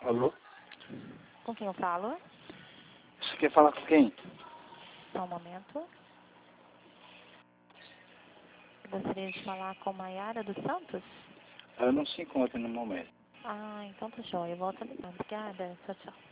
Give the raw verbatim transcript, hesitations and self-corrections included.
Alô? Com quem eu falo? Você quer falar com quem? Só um momento. Gostaria de falar com Maiara dos Santos? Ela não se encontra no momento. Ah, então tá joia. Eu volto a ligar. Obrigada. Tchau, tchau.